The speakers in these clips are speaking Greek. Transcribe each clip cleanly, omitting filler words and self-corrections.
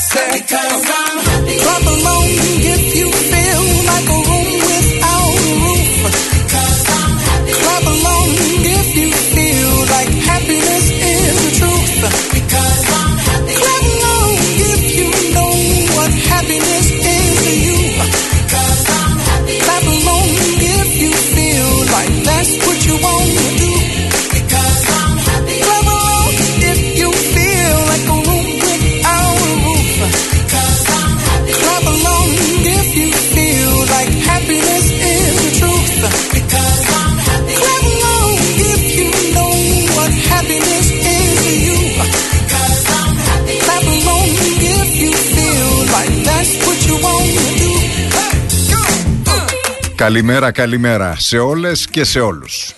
said, because I'm happy. Clap along if you feel like a room without a roof. Because I'm happy. Clap along if you feel like happiness is the truth. Because I'm happy. Clap along if you know what happiness is to you. Because I'm happy. Clap along if you feel like that's what you want to do. Because I'm happy. Clap along if you feel like a room without a roof. Because I'm happy. Clap along if you feel like happiness is the truth. Because I'm happy. Clap along if you know what happiness is to you. Because I'm happy. Clap along if you feel like that's what you want to do. Καλημέρα, καλημέρα σε όλες και σε όλους.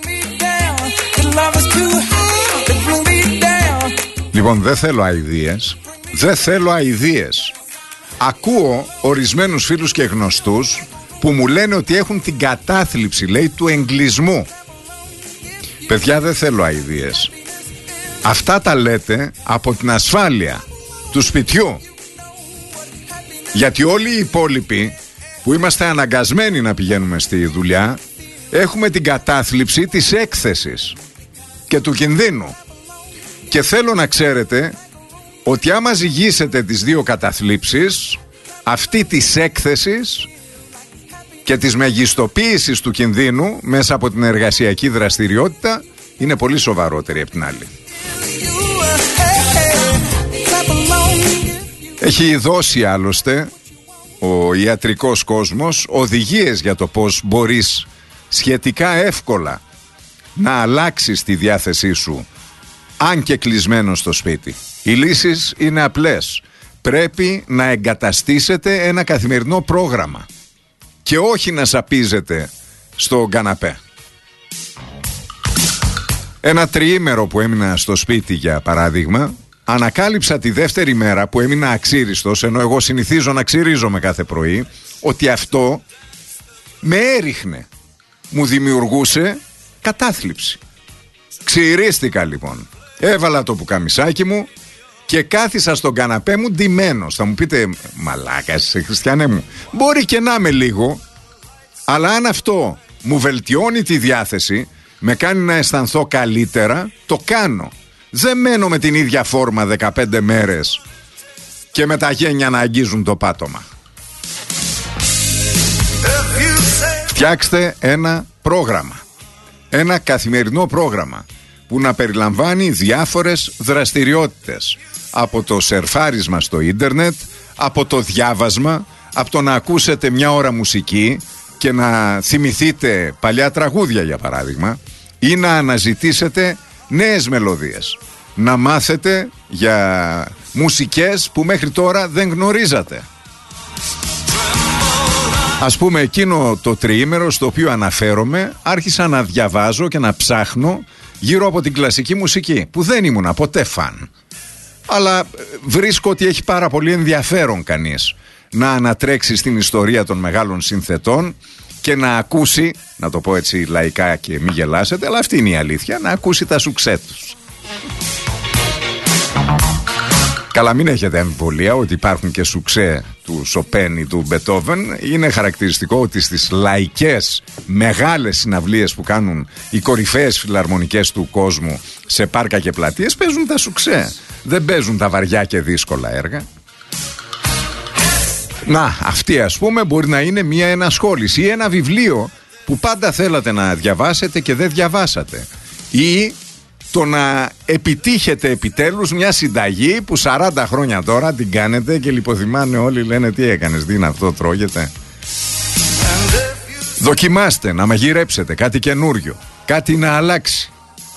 Λοιπόν, δεν θέλω αηδίες. Δεν θέλω αηδίες. Ακούω ορισμένους φίλους και γνωστούς που μου λένε ότι έχουν την κατάθλιψη, λέει, του εγκλισμού. Παιδιά, δεν θέλω αηδίες. Αυτά τα λέτε από την ασφάλεια του σπιτιού. Γιατί όλοι οι υπόλοιποι που είμαστε αναγκασμένοι να πηγαίνουμε στη δουλειά έχουμε την κατάθλιψη της έκθεσης και του κινδύνου. Και θέλω να ξέρετε ότι άμα ζυγίσετε τις δύο καταθλίψεις, αυτή της έκθεσης και της μεγιστοποίησης του κινδύνου μέσα από την εργασιακή δραστηριότητα, είναι πολύ σοβαρότερη από την άλλη. Έχει δώσει άλλωστε ο ιατρικός κόσμος οδηγίες για το πώς μπορείς σχετικά εύκολα να αλλάξεις τη διάθεσή σου αν και κλεισμένο στο σπίτι. Οι λύσεις είναι απλές. Πρέπει να εγκαταστήσετε ένα καθημερινό πρόγραμμα και όχι να σαπίζετε στο καναπέ. Ένα τριήμερο που έμεινα στο σπίτι, για παράδειγμα, ανακάλυψα τη δεύτερη μέρα που έμεινα αξίριστος, ενώ εγώ συνηθίζω να ξυρίζομαι κάθε πρωί, ότι αυτό με έριχνε. Μου δημιουργούσε κατάθλιψη. Ξυρίστηκα λοιπόν. Έβαλα το πουκαμισάκι μου και κάθισα στον καναπέ μου ντυμένος. Θα μου πείτε, μαλάκας, χριστιανέ μου, μπορεί και να είμαι λίγο, αλλά αν αυτό μου βελτιώνει τη διάθεση, με κάνει να αισθανθώ καλύτερα, το κάνω. Δεν μένω με την ίδια φόρμα 15 μέρες και με τα γένια να αγγίζουν το πάτωμα. Φτιάξτε ένα πρόγραμμα. Ένα καθημερινό πρόγραμμα που να περιλαμβάνει διάφορες δραστηριότητες. Από το σερφάρισμα στο ίντερνετ, από το διάβασμα, από το να ακούσετε μια ώρα μουσική και να θυμηθείτε παλιά τραγούδια, για παράδειγμα, ή να αναζητήσετε νέες μελωδίες. Να μάθετε για μουσικές που μέχρι τώρα δεν γνωρίζατε. Ας πούμε, εκείνο το τριήμερο στο οποίο αναφέρομαι, άρχισα να διαβάζω και να ψάχνω γύρω από την κλασική μουσική, που δεν ήμουνα ποτέ φαν. Αλλά βρίσκω ότι έχει πάρα πολύ ενδιαφέρον κανείς να ανατρέξει στην ιστορία των μεγάλων συνθετών και να ακούσει, να το πω έτσι λαϊκά και μη γελάσετε, αλλά αυτή είναι η αλήθεια, να ακούσει τα σουξέ τους. Καλά, μην έχετε αμφιβολία ότι υπάρχουν και σουξέ του Σοπέν ή του Μπετόβεν. Είναι χαρακτηριστικό ότι στις λαϊκές μεγάλες συναυλίες που κάνουν οι κορυφαίες φιλαρμονικές του κόσμου σε πάρκα και πλατείες παίζουν τα σουξέ. Δεν παίζουν τα βαριά και δύσκολα έργα. Να, αυτή ας πούμε μπορεί να είναι μια ενασχόληση ή ένα βιβλίο που πάντα θέλατε να διαβάσετε και δεν διαβάσατε. Ή το να επιτύχετε επιτέλους μια συνταγή που 40 χρόνια τώρα την κάνετε και λιποθυμάνε όλοι, λένε τι έκανες, τι είναι αυτό, τρώγεται. Δοκιμάστε να μαγειρέψετε κάτι καινούριο, κάτι να αλλάξει.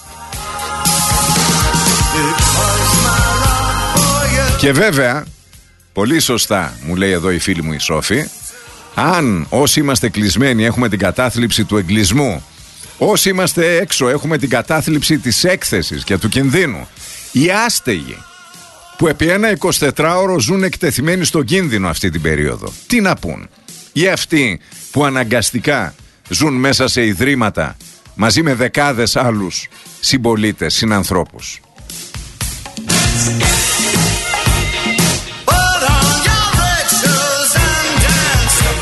Και βέβαια, πολύ σωστά μου λέει εδώ η φίλη μου η Σόφη, αν όσοι είμαστε κλεισμένοι έχουμε την κατάθλιψη του εγκλισμού, όσοι είμαστε έξω έχουμε την κατάθλιψη της έκθεσης και του κινδύνου, οι άστεγοι που επί ένα 24ωρο ζουν εκτεθειμένοι στον κίνδυνο αυτή την περίοδο, τι να πούν? Ή αυτοί που αναγκαστικά ζουν μέσα σε ιδρύματα μαζί με δεκάδες άλλους συμπολίτες, συνανθρώπους.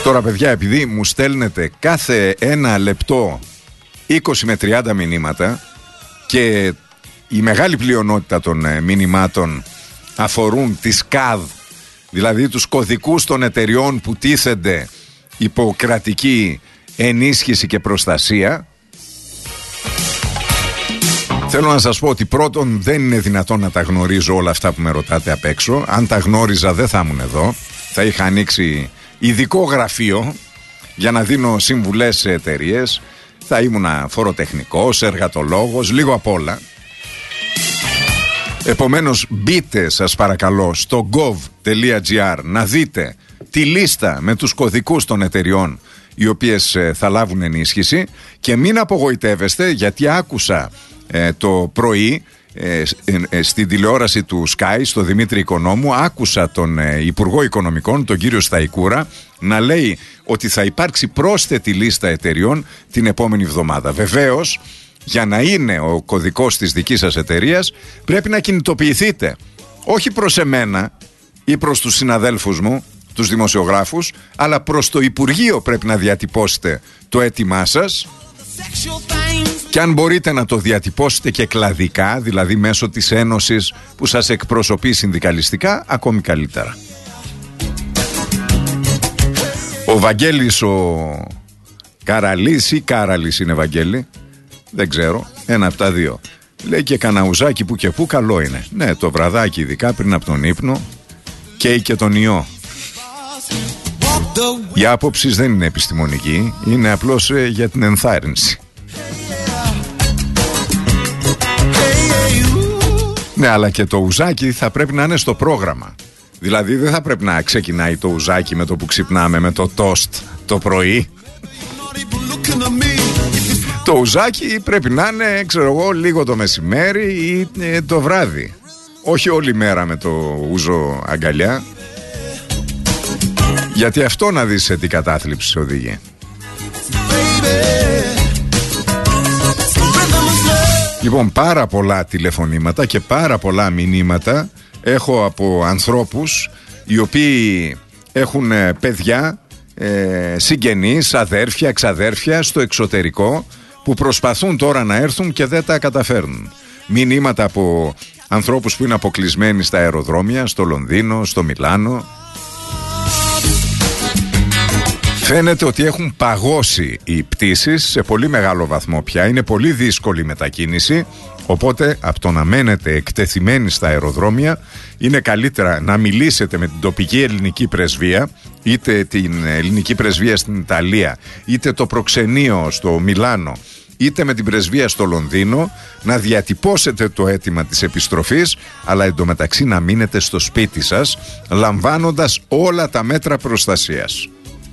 Τώρα παιδιά, επειδή μου στέλνετε κάθε ένα λεπτό 20 με 30 μηνύματα και η μεγάλη πλειονότητα των μηνυμάτων αφορούν τις ΚΑΔ, δηλαδή τους κωδικούς των εταιριών που τίθενται υπό κρατική ενίσχυση και προστασία, θέλω να σας πω ότι πρώτον δεν είναι δυνατόν να τα γνωρίζω όλα αυτά που με ρωτάτε απ' έξω. Αν τα γνώριζα δεν θα ήμουν εδώ. Θα είχα ανοίξει ειδικό γραφείο για να δίνω συμβουλές σε εταιρείες. Θα ήμουν φοροτεχνικός, εργατολόγος, λίγο απ' όλα. Επομένως μπείτε σας παρακαλώ στο gov.gr να δείτε τη λίστα με τους κωδικούς των εταιριών οι οποίες θα λάβουν ενίσχυση και μην απογοητεύεστε, γιατί άκουσα το πρωί στην τηλεόραση του Sky, στο Δημήτρη Οικονόμου, άκουσα τον Υπουργό Οικονομικών, τον κύριο Σταϊκούρα, να λέει ότι θα υπάρξει πρόσθετη λίστα εταιριών την επόμενη εβδομάδα. Βεβαίως, για να είναι ο κωδικός της δικής σας εταιρείας πρέπει να κινητοποιηθείτε, όχι προς εμένα ή προς τους συναδέλφους μου, τους δημοσιογράφους, αλλά προς το Υπουργείο πρέπει να διατυπώσετε το αίτημά σας, και αν μπορείτε να το διατυπώσετε και κλαδικά, δηλαδή μέσω της ένωσης που σας εκπροσωπεί συνδικαλιστικά, ακόμη καλύτερα. Ο Βαγγέλης ο Καραλής ή Κάραλης είναι, Βαγγέλη, δεν ξέρω, ένα από τα δύο, λέει και καναουζάκι που και που καλό είναι. Ναι, το βραδάκι ειδικά πριν από τον ύπνο καίει και τον ιό. Η άποψη δεν είναι επιστημονική, είναι απλώς για την ενθάρρυνση. Ναι, αλλά και το ουζάκι θα πρέπει να είναι στο πρόγραμμα. Δηλαδή δεν θα πρέπει να ξεκινάει το ουζάκι με το που ξυπνάμε, με το τόστ το πρωί. Το ουζάκι πρέπει να είναι, ξέρω εγώ, λίγο το μεσημέρι ή το βράδυ. Όχι όλη μέρα με το ούζο αγκαλιά. Γιατί αυτό να δεις σε τι κατάθλιψη σε οδηγεί. Λοιπόν, πάρα πολλά τηλεφωνήματα και πάρα πολλά μηνύματα έχω από ανθρώπους οι οποίοι έχουν παιδιά, συγγενείς, αδέρφια, εξαδέρφια στο εξωτερικό που προσπαθούν τώρα να έρθουν και δεν τα καταφέρνουν. Μηνύματα από ανθρώπους που είναι αποκλεισμένοι στα αεροδρόμια, στο Λονδίνο, στο Μιλάνο. Φαίνεται ότι έχουν παγώσει οι πτήσεις σε πολύ μεγάλο βαθμό πια. Είναι πολύ δύσκολη η μετακίνηση. Οπότε από το να μένετε εκτεθειμένοι στα αεροδρόμια, είναι καλύτερα να μιλήσετε με την τοπική ελληνική πρεσβεία, είτε την ελληνική πρεσβεία στην Ιταλία, είτε το προξενείο στο Μιλάνο, είτε με την πρεσβεία στο Λονδίνο, να διατυπώσετε το αίτημα της επιστροφής, αλλά εντωμεταξύ να μείνετε στο σπίτι σας, λαμβάνοντας όλα τα μέτρα προστασίας.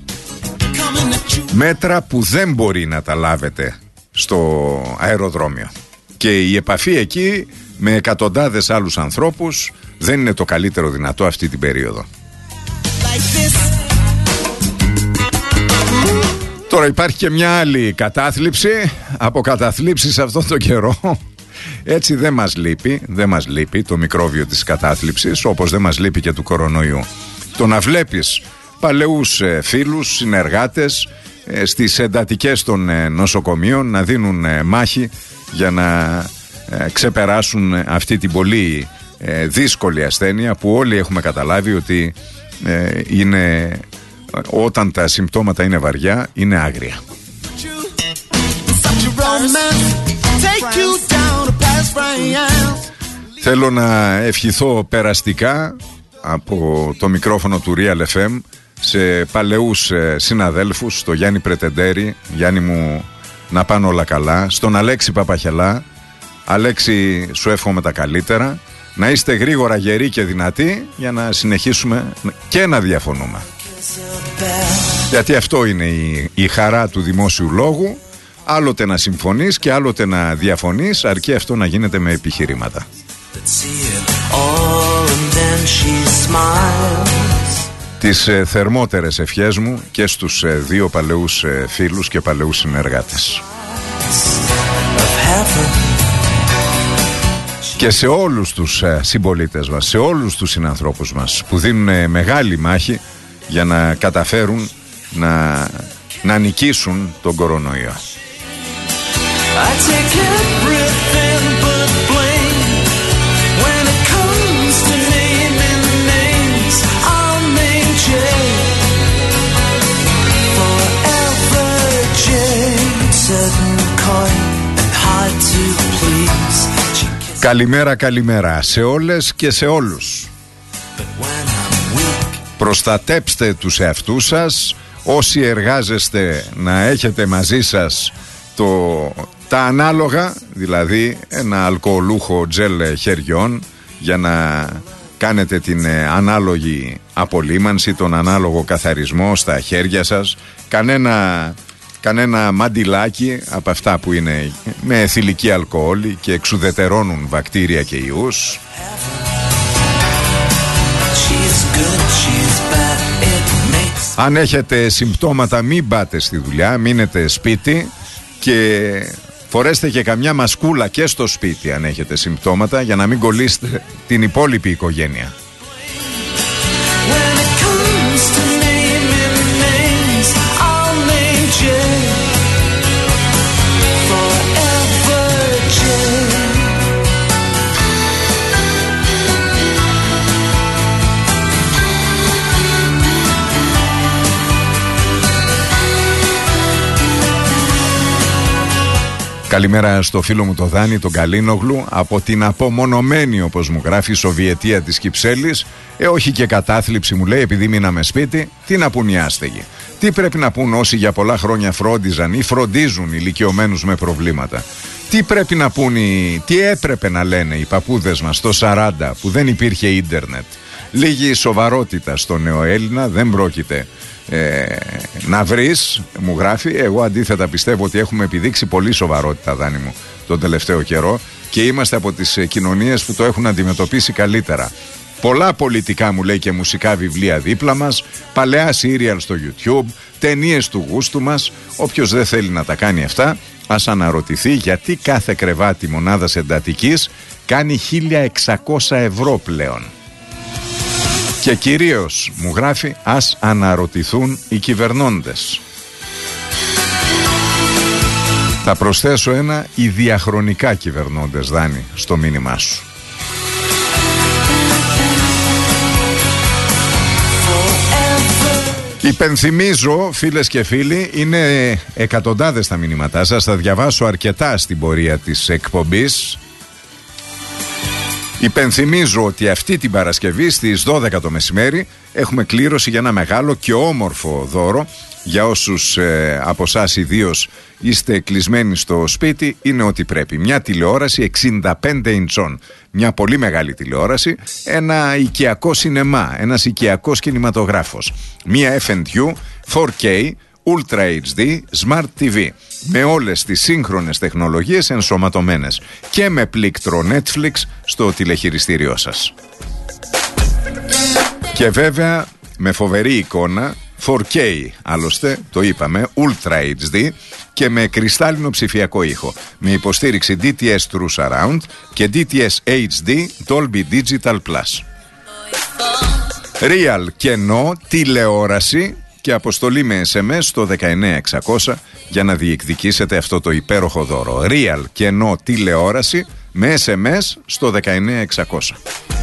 Μέτρα που δεν μπορεί να τα λάβετε στο αεροδρόμιο. Και η επαφή εκεί με εκατοντάδες άλλους ανθρώπους δεν είναι το καλύτερο δυνατό αυτή την περίοδο. Τώρα υπάρχει και μια άλλη κατάθλιψη. Από καταθλίψεις αυτόν τον καιρό έτσι δεν μας λείπει το μικρόβιο της κατάθλιψης, όπως δεν μας λείπει και του κορονοϊού. Το να βλέπεις παλαιούς φίλους, συνεργάτες στις εντατικές των νοσοκομείων να δίνουν μάχη για να ξεπεράσουν αυτή την πολύ δύσκολη ασθένεια που όλοι έχουμε καταλάβει ότι είναι, όταν τα συμπτώματα είναι βαριά, είναι άγρια. Θέλω να ευχηθώ περαστικά από το μικρόφωνο του Real FM σε παλαιούς συναδέλφους, στο Γιάννη Πρετεντέρη, Γιάννη μου να πάνε όλα καλά, στον Αλέξη Παπαχελά. Αλέξη, σου εύχομαι τα καλύτερα, να είστε γρήγορα γεροί και δυνατοί για να συνεχίσουμε και να διαφωνούμε, γιατί αυτό είναι η χαρά του δημόσιου λόγου, άλλοτε να συμφωνείς και άλλοτε να διαφωνείς, αρκεί αυτό να γίνεται με επιχειρήματα. Τις θερμότερες ευχές μου και στους δύο παλαιούς φίλους και παλαιούς συνεργάτες. Και σε όλους τους συμπολίτες μας, σε όλους τους συνανθρώπους μας που δίνουν μεγάλη μάχη για να καταφέρουν να νικήσουν τον κορονοϊό. Καλημέρα, καλημέρα σε όλες και σε όλους. Προστατέψτε τους εαυτούς σας. Όσοι εργάζεστε, να έχετε μαζί σας τα ανάλογα, δηλαδή ένα αλκοολούχο τζέλ χεριών για να κάνετε την ανάλογη απολύμανση, τον ανάλογο καθαρισμό στα χέρια σας. Κανένα μαντιλάκι από αυτά που είναι με αιθιλική αλκοόλη και εξουδετερώνουν βακτήρια και ιούς. Αν έχετε συμπτώματα, μην πάτε στη δουλειά, μείνετε σπίτι και φορέστε και καμιά μασκούλα και στο σπίτι αν έχετε συμπτώματα, για να μην κολλήσετε την υπόλοιπη οικογένεια. Καλημέρα στο φίλο μου το Δάνη, τον Καλίνογλου, από την απομονωμένη, όπως μου γράφει, Σοβιετία της Κυψέλης. Όχι και κατάθλιψη, μου λέει, επειδή μείναμε σπίτι. Τι να πούν οι άστεγοι? Τι πρέπει να πούν όσοι για πολλά χρόνια φρόντιζαν ή φροντίζουν ηλικιωμένους με προβλήματα? Τι πρέπει να πούν τι έπρεπε να λένε οι παππούδες μας το 40 που δεν υπήρχε ίντερνετ? Λίγη σοβαρότητα στο νεοέλληνα δεν πρόκειται να βρεις, μου γράφει. Εγώ αντίθετα πιστεύω ότι έχουμε επιδείξει πολύ σοβαρότητα, Δάνη μου, τον τελευταίο καιρό, και είμαστε από τις κοινωνίες που το έχουν αντιμετωπίσει καλύτερα. Πολλά πολιτικά, μου λέει, και μουσικά βιβλία δίπλα μας, παλαιά σύριαλ στο YouTube, ταινίες του γούστου μας. Όποιος δεν θέλει να τα κάνει αυτά, ας αναρωτηθεί γιατί κάθε κρεβάτι μονάδας εντατικής κάνει 1.600 ευρώ πλέον. Και κυρίως, μου γράφει, ας αναρωτηθούν οι κυβερνώντες. Θα προσθέσω ένα, οι διαχρονικά κυβερνώντες, Δάνη, στο μήνυμά σου. Υπενθυμίζω, φίλες και φίλοι, είναι εκατοντάδες τα μηνύματά σας. Θα διαβάσω αρκετά στην πορεία της εκπομπής. Υπενθυμίζω ότι αυτή την Παρασκευή στις 12 το μεσημέρι έχουμε κλήρωση για ένα μεγάλο και όμορφο δώρο για όσους από εσάς ιδίως είστε κλεισμένοι στο σπίτι. Είναι ότι πρέπει μια τηλεόραση 65 ιντσών, μια πολύ μεγάλη τηλεόραση, ένα οικιακό σινεμά, ένας οικιακός κινηματογράφος, μια F&U 4K Ultra HD Smart TV με όλες τις σύγχρονες τεχνολογίες ενσωματωμένες και με πλήκτρο Netflix στο τηλεχειριστήριό σας. Και βέβαια με φοβερή εικόνα 4K, άλλωστε το είπαμε, Ultra HD και με κρυστάλλινο ψηφιακό ήχο, με υποστήριξη DTS True Surround και DTS HD Dolby Digital Plus. Real κενό τηλεόραση και αποστολή με SMS στο 19600 για να διεκδικήσετε αυτό το υπέροχο δώρο. Real κενό τηλεόραση με SMS στο 19600.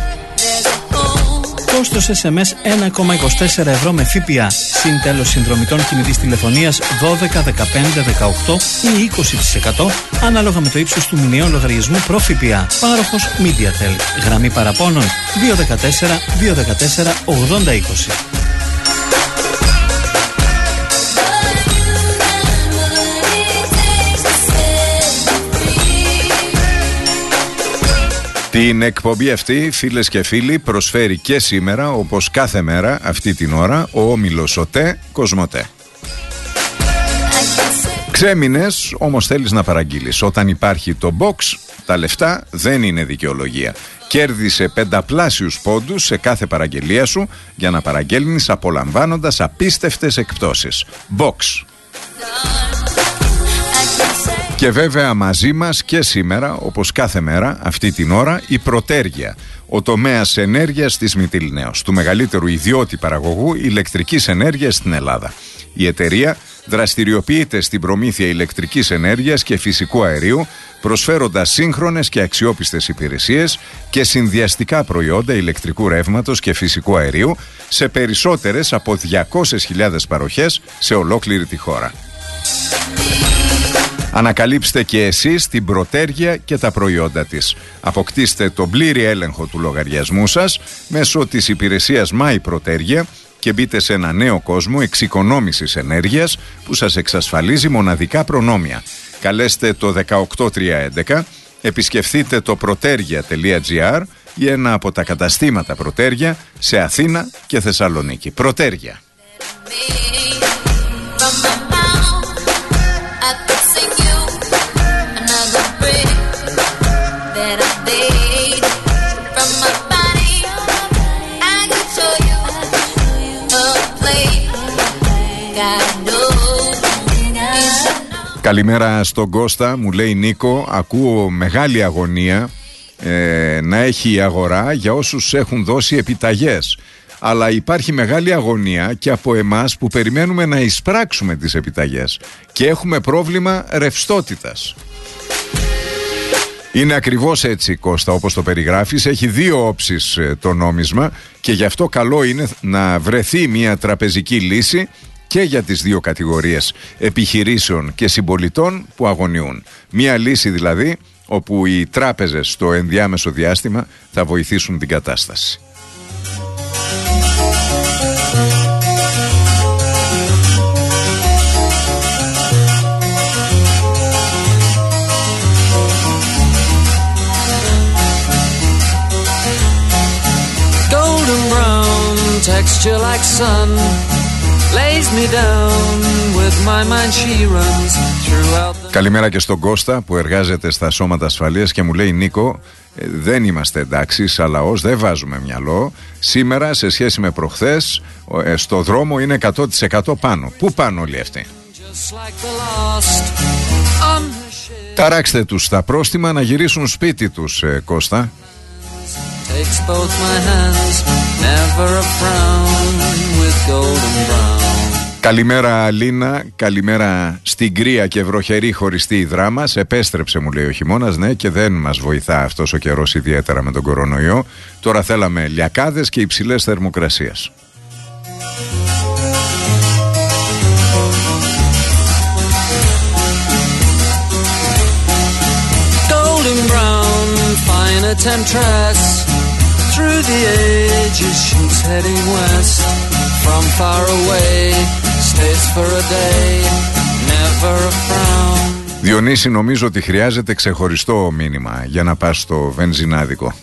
Κόστος SMS 1,24 ευρώ με ΦΠΑ. Συν τέλος συνδρομητών κινητής τηλεφωνίας 12, 15, 18 ή 20% ανάλογα με το ύψος του μηνιαίου λογαριασμού προ ΦΠΑ. Πάροχος MediaTel. Γραμμή παραπώνων 214 214 8020. Την εκπομπή αυτή, φίλες και φίλοι, προσφέρει και σήμερα, όπως κάθε μέρα αυτή την ώρα, ο όμιλος ΟΤΕ Κοσμοτέ. Ξέμεινες, όμως θέλεις να παραγγείλεις. Όταν υπάρχει το box, τα λεφτά δεν είναι δικαιολογία. Κέρδισε 5πλάσιους πόντους σε κάθε παραγγελία σου για να παραγγέλνεις απολαμβάνοντας απίστευτες εκπτώσεις. Box. Και βέβαια μαζί μας και σήμερα, όπως κάθε μέρα αυτή την ώρα, η Πρωτέργεια. ο τομέας ενέργειας της Μυτιληναίος, του μεγαλύτερου ιδιώτη παραγωγού ηλεκτρικής ενέργειας στην Ελλάδα. Η εταιρεία δραστηριοποιείται στην προμήθεια ηλεκτρικής ενέργειας και φυσικού αερίου, προσφέροντας σύγχρονες και αξιόπιστες υπηρεσίες και συνδυαστικά προϊόντα ηλεκτρικού ρεύματος και φυσικού αερίου σε περισσότερες από 200.000 παροχές σε ολόκληρη τη χώρα. Ανακαλύψτε και εσείς την Προτέργεια και τα προϊόντα της. Αποκτήστε τον πλήρη έλεγχο του λογαριασμού σας μέσω της υπηρεσίας My Προτέργεια και μπείτε σε ένα νέο κόσμο εξοικονόμησης ενέργειας που σας εξασφαλίζει μοναδικά προνόμια. Καλέστε το 18311, επισκεφθείτε το protergia.gr ή ένα από τα καταστήματα Προτέργεια σε Αθήνα και Θεσσαλονίκη. Προτέργεια. Καλημέρα στον Κώστα, μου λέει Νίκο, ακούω μεγάλη αγωνία να έχει η αγορά για όσους έχουν δώσει επιταγές. Αλλά υπάρχει μεγάλη αγωνία και από εμάς που περιμένουμε να εισπράξουμε τις επιταγές και έχουμε πρόβλημα ρευστότητας. Είναι ακριβώς έτσι, Κώστα, όπως το περιγράφεις. Έχει δύο όψεις το νόμισμα και γι' αυτό καλό είναι να βρεθεί μια τραπεζική λύση και για τις δύο κατηγορίες επιχειρήσεων και συμπολιτών που αγωνιούν. Μια λύση δηλαδή όπου οι τράπεζες στο ενδιάμεσο διάστημα θα βοηθήσουν την κατάσταση. Golden brown texture like sun lays me down with my mind she runs throughout the... Καλημέρα και στον Κώστα που εργάζεται στα σώματα ασφαλείας και μου λέει Νίκο, δεν είμαστε εντάξει σαν λαός, δεν βάζουμε μυαλό. Σήμερα σε σχέση με προχθές στο δρόμο είναι 100% πάνω. Πού πάνε όλοι αυτοί? Ταράξτε τους στα πρόστιμα να γυρίσουν σπίτι τους, Κώστα. Takes both my hands, never a frown with golden brown. Καλημέρα Αλίνα, καλημέρα στην κρύα και βροχερή χωριστή υδρά μας. Επέστρεψε μου λέει ο χειμώνας, ναι, και δεν μας βοηθά αυτός ο καιρός ιδιαίτερα με τον κορονοϊό. Τώρα θέλαμε λιακάδες και υψηλές θερμοκρασίες. Golden brown, fine a temptress. Through the ages she's heading west. From far away, stays for a day, never a frown. Διονύση, νομίζω ότι χρειάζεται ξεχωριστό μήνυμα για να πας στο βενζινάδικο.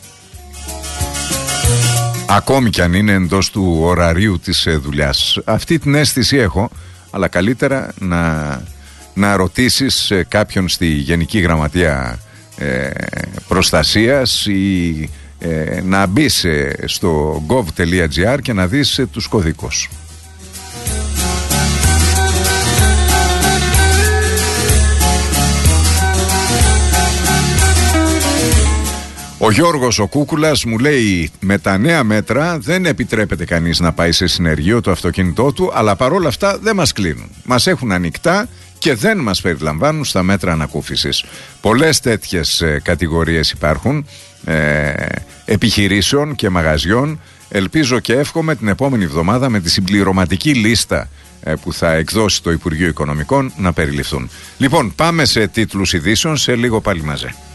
Ακόμη κι αν είναι εντός του ωραρίου της δουλειάς. Αυτή την αίσθηση έχω, αλλά καλύτερα να ρωτήσεις κάποιον στη Γενική Γραμματεία Προστασίας ή να μπεις στο gov.gr και να δεις τους κωδικούς. Ο Γιώργος ο Κούκουλας μου λέει, με τα νέα μέτρα δεν επιτρέπεται κανείς να πάει σε συνεργείο το αυτοκίνητό του, αλλά παρόλα αυτά δεν μας κλείνουν. Μας έχουν ανοιχτά και δεν μας περιλαμβάνουν στα μέτρα ανακούφισης. Πολλές τέτοιες κατηγορίες υπάρχουν, επιχειρήσεων και μαγαζιών. Ελπίζω και εύχομαι την επόμενη εβδομάδα με τη συμπληρωματική λίστα που θα εκδώσει το Υπουργείο Οικονομικών να περιληφθούν. Λοιπόν, πάμε σε τίτλους ειδήσεων, σε λίγο πάλι μαζί.